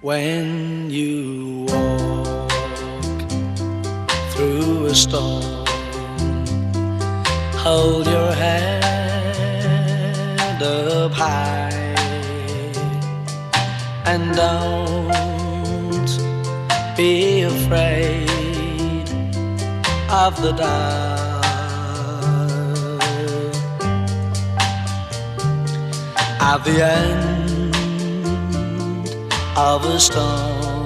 When you walk through a storm, hold your head up high and don't be afraid of the dark. At the end of a storm,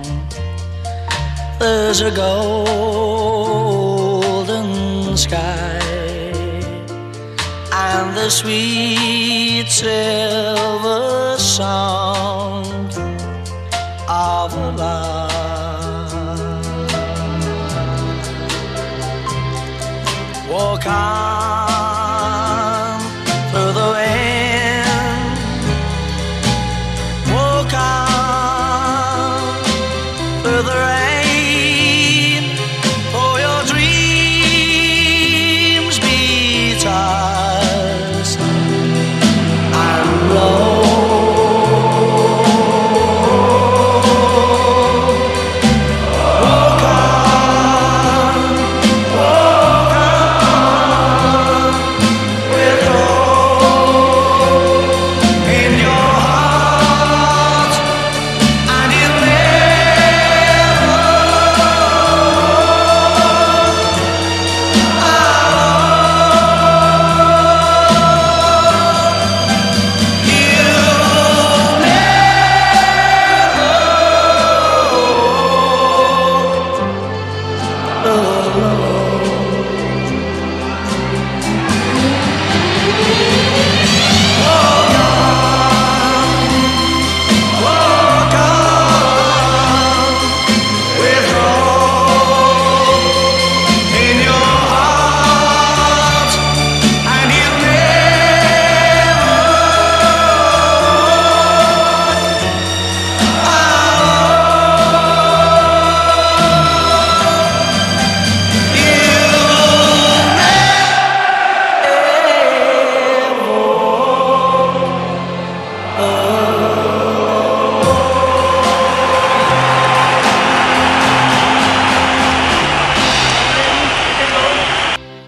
there's a golden sky and the sweet silver song of a love. Walk on